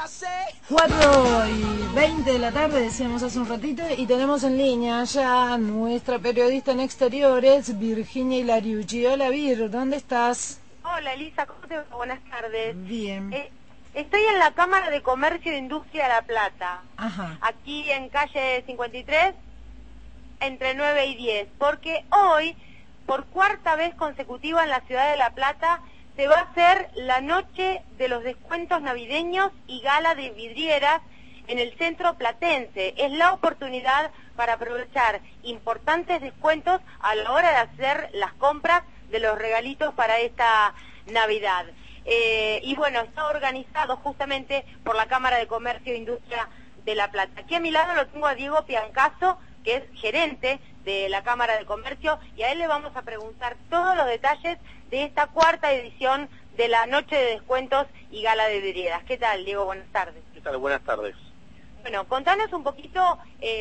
4:20 de la tarde, decíamos hace un ratito, y tenemos en línea ya nuestra periodista en exteriores, Virginia Ilariucci. Hola Vir, ¿dónde estás? Hola Elisa, ¿cómo te va? Buenas tardes. Bien. Estoy en la Cámara de Comercio e Industria de La Plata, Ajá. aquí en calle 53, entre 9 y 10, porque hoy, por cuarta vez consecutiva en la ciudad de La Plata, se va a hacer la noche de los descuentos navideños y gala de vidrieras en el centro platense. Es la oportunidad para aprovechar importantes descuentos a la hora de hacer las compras de los regalitos para esta Navidad. Y bueno, está organizado justamente por la Cámara de Comercio e Industria de La Plata. Aquí a mi lado lo tengo a Diego Piancaso, que es gerente de la Cámara de Comercio, y a él le vamos a preguntar todos los detalles de esta cuarta edición de la Noche de Descuentos y Gala de Vidrieras. ¿Qué tal, Diego? Buenas tardes. ¿Qué tal? Buenas tardes. Bueno, contanos un poquito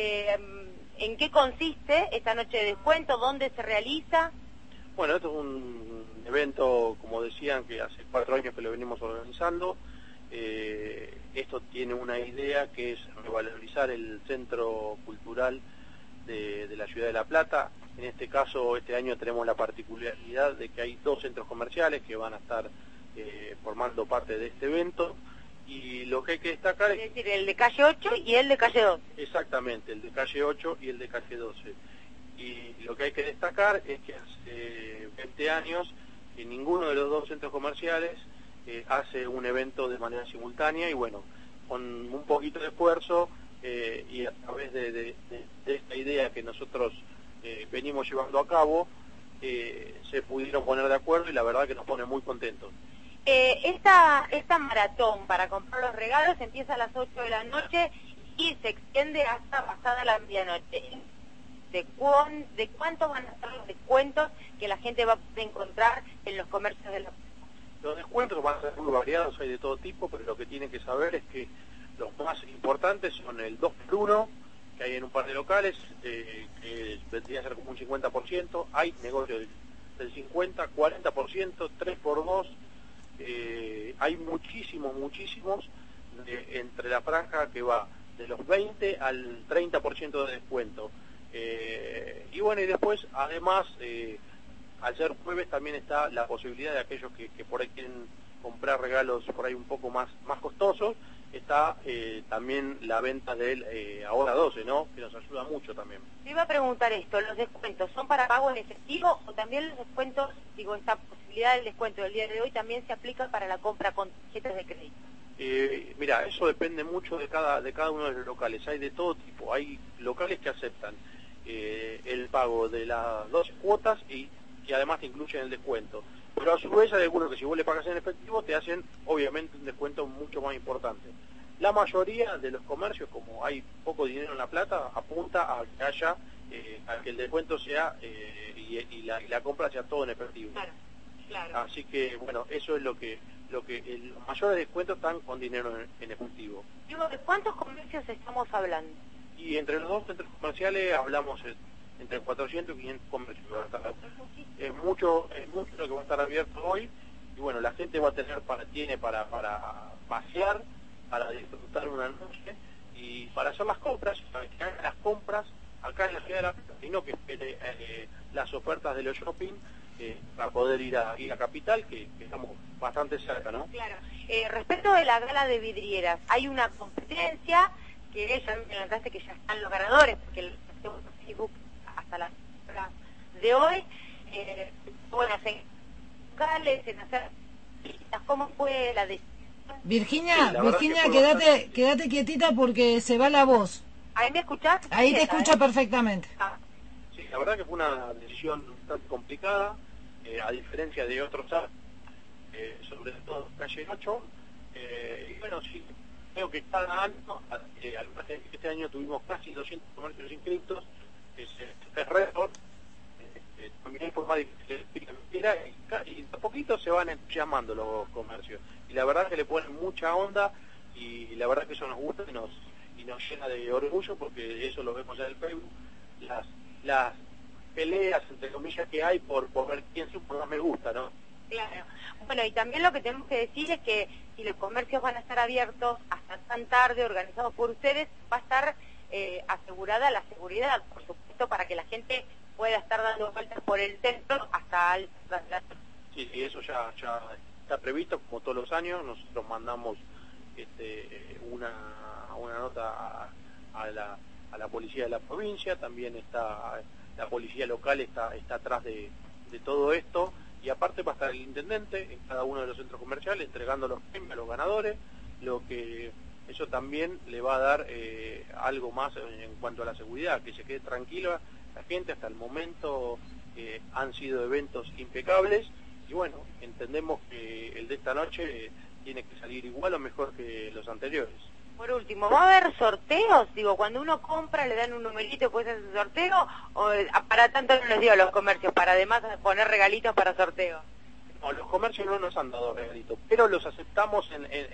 en qué consiste esta Noche de Descuento, dónde se realiza. Bueno, esto es un evento, como decían, que hace 4 años que lo venimos organizando. Esto tiene una idea que es revalorizar el centro cultural de la ciudad de La Plata. En este caso, este año tenemos la particularidad de que hay 2 centros comerciales que van a estar formando parte de este evento, y lo que hay que destacar es decir, el de calle 8 y el de calle 12. Exactamente, el de calle 8 y el de calle 12. Y lo que hay que destacar es que hace 20 años que ninguno de los 2 centros comerciales hace un evento de manera simultánea, y bueno, con un poquito de esfuerzo y a través de esta idea que nosotros venimos llevando a cabo, se pudieron poner de acuerdo, y la verdad que nos pone muy contentos. Esta maratón para comprar los regalos empieza a las 8 de la noche y se extiende hasta pasada la medianoche. ¿De cuánto van a ser los descuentos que la gente va a poder encontrar en los comercios de la ciudad? Los descuentos van a ser muy variados, hay de todo tipo, pero lo que tienen que saber es que los más importantes son el 2x1, que hay en un par de locales, que vendría a ser como un 50%, hay negocios del 50, 40%, 3x2, hay muchísimos, entre la franja que va de los 20 al 30% de descuento. Y bueno, y después, además, al ser jueves también está la posibilidad de aquellos que por ahí quieren comprar regalos por ahí un poco más costosos, está también la venta del ahora 12, ¿no? Que nos ayuda mucho también. Te iba a preguntar esto, ¿los descuentos son para pago en efectivo o también los descuentos, esta posibilidad del descuento del día de hoy también se aplica para la compra con tarjetas de crédito? Mira, eso depende mucho de cada uno de los locales, hay de todo tipo, hay locales que aceptan el pago de las 12 cuotas y además te incluyen el descuento, pero a su vez hay algunos que si vos le pagas en efectivo te hacen obviamente un descuento mucho más importante. La mayoría de los comercios, como hay poco dinero en La Plata, apunta a que haya a que el descuento sea y la compra sea todo en efectivo. Claro. Así que bueno, eso es los mayores descuentos están con dinero en efectivo. Digo, ¿de cuántos comercios estamos hablando? Y entre los 2 centros comerciales hablamos entre 400 y 500 comercios que van a estar. Es mucho lo que va a estar abierto hoy, y bueno, la gente va a tener para pasear, para disfrutar una noche y para hacer las compras, para que hagan las compras acá en la ciudad de La Plata, y no que espere las ofertas de los shopping para poder ir a Capital, que estamos bastante cerca, ¿no? Claro. Respecto de la gala de vidrieras, hay una competencia que ya me notaste que ya están los ganadores, porque el Facebook hasta las horas de hoy, bueno, en hacer visitas. ¿Cómo fue la decisión? Virginia, Sí, Virginia, quédate quietita porque se va la voz. ¿Ahí me escuchás? Ahí te escucho perfectamente. Sí, la verdad que fue una decisión bastante complicada, a diferencia de otros años, sobre todo calle 8, y bueno, sí, creo que cada año, este año tuvimos casi 200 comercios inscritos, es récord, también fue más difícil y de a poquito se van entusiasmando los comercios, y la verdad que le ponen mucha onda, y la verdad que eso nos gusta y nos llena de orgullo, porque eso lo vemos en el Facebook, las peleas, entre comillas, que hay por ver quién supo más me gusta, ¿no? Claro. Bueno, y también lo que tenemos que decir es que si los comercios van a estar abiertos hasta tan tarde, organizados por ustedes, va a estar asegurada la seguridad, por supuesto, para que la gente pueda estar dando vueltas por el centro hasta altas. Sí, eso ya está previsto, como todos los años. Nosotros mandamos una nota a la policía de la provincia, también está la policía local está atrás de todo esto, y aparte va a estar el intendente en cada uno de los centros comerciales entregando los premios a los ganadores, lo que eso también le va a dar algo más en cuanto a la seguridad, que se quede tranquila la gente. Hasta el momento han sido eventos impecables, y bueno, entendemos que el de esta noche tiene que salir igual o mejor que los anteriores. Por último, ¿va a haber sorteos? Digo, cuando uno compra le dan un numerito, ¿puede hacer un sorteo? ¿O para tanto no les dio a los comercios, para además poner regalitos para sorteo? No, los comercios no nos han dado regalitos, pero los aceptamos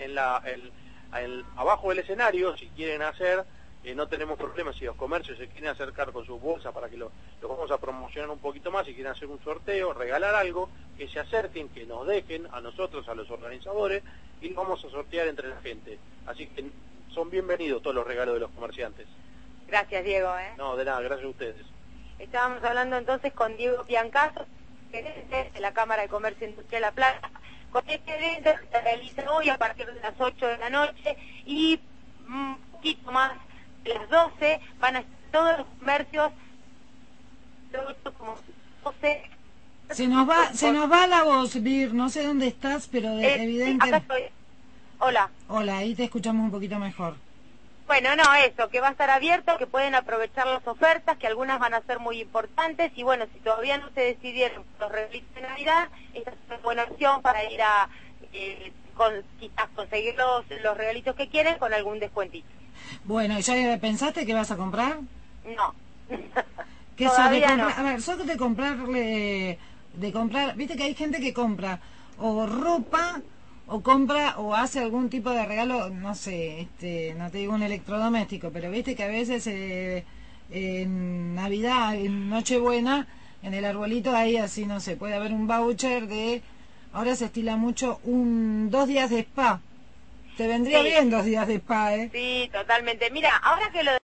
abajo del escenario. Si quieren hacer, no tenemos problemas. Si los comercios se quieren acercar con sus bolsas para que lo vamos a promocionar un poquito más, si quieren hacer un sorteo, regalar algo, que se acerquen, que nos dejen a nosotros, a los organizadores, y lo vamos a sortear entre la gente. Así que son bienvenidos todos los regalos de los comerciantes. Gracias, Diego. No, de nada, gracias a ustedes. Estábamos hablando entonces con Diego Piancaso, gerente de la Cámara de Comercio Industrial La Plata, con este evento que se realiza hoy a partir de las 8 de la noche, y un poquito más de las 12 van a estar todos los comercios, como 12. Se nos va la voz, Vir, no sé dónde estás, pero evidente. Sí, acá estoy. Hola. Hola, ahí te escuchamos un poquito mejor. Bueno, no, eso, que va a estar abierto, que pueden aprovechar las ofertas, que algunas van a ser muy importantes, y bueno, si todavía no se decidieron por los regalitos de Navidad, esta es una buena opción para ir a quizás conseguir los regalitos que quieren con algún descuentito. Bueno, ¿y ya pensaste que vas a comprar? No. ¿Qué sos de comprar? A ver, sos de comprar, viste que hay gente que compra o ropa, o compra o hace algún tipo de regalo, no sé, no te digo un electrodoméstico, pero viste que a veces en Navidad, en Nochebuena, en el arbolito hay así, no sé, puede haber un voucher ahora se estila mucho 2 días de spa. Te vendría bien 2 días de spa, Sí, totalmente. Mira, ahora que lo